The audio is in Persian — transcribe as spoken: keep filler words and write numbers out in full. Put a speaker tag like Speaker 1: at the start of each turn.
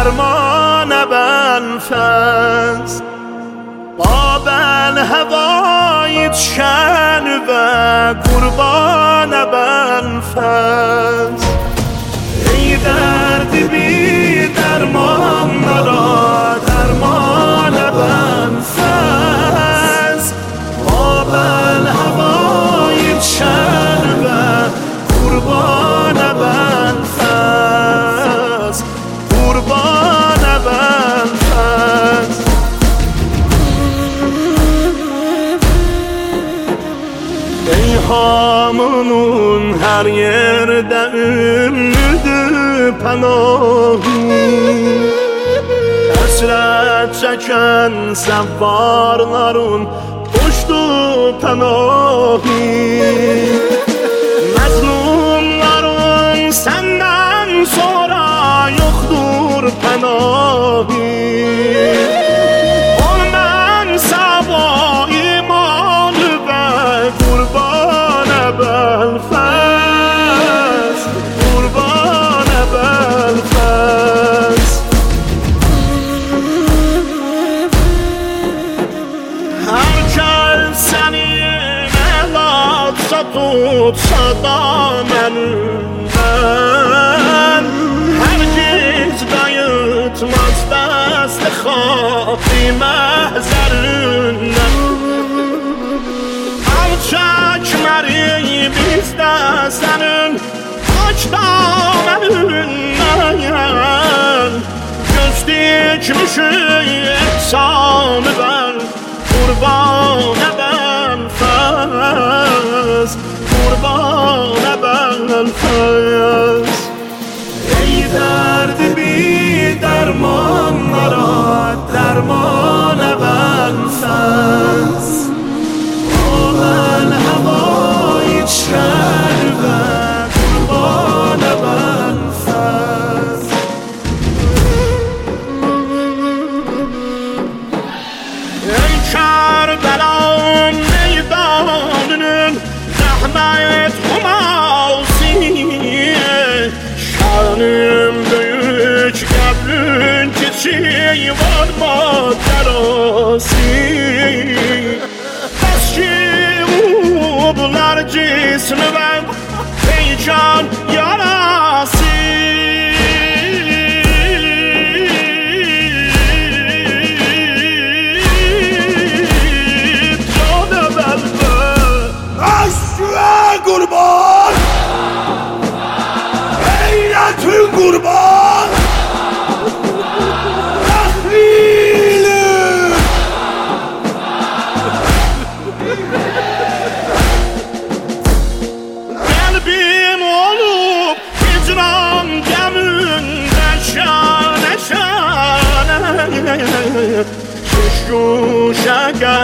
Speaker 1: درمان بلفز باب الهوایت شن و قربان بلفز ای درد بی درمان مرا درمان بلفز باب الهوایت شن و قربان بلفز قربان بلفز ای hamının her yerde ünlüdü panahi Hasret çeken sevvarların uçtu panahi Mazlumların senden sonra yoktur panahi Olman sabah imanı ve kurban Belfast kurban Belfast Herkes senin elatsa tutsa da menünden Herkes dayıtmaz desti xati mehzerinden Çekmeri bizde senin aç dameninden Göz dikmişim ihsanı ben Kurban Belfast Kurban Belfast Ey derdi bir dermanlara derman Belfast الهوایت شهر و قربان بلفز ای کربلان میدانının zahmet humasi şanım büyük gavlün çiçeği var materası Bunlar cismi ben heyecan yarası Canı belde Aşkıya kurban Eyyetül kurban Kalbim olup hicran geminde şane şane Şuşuşa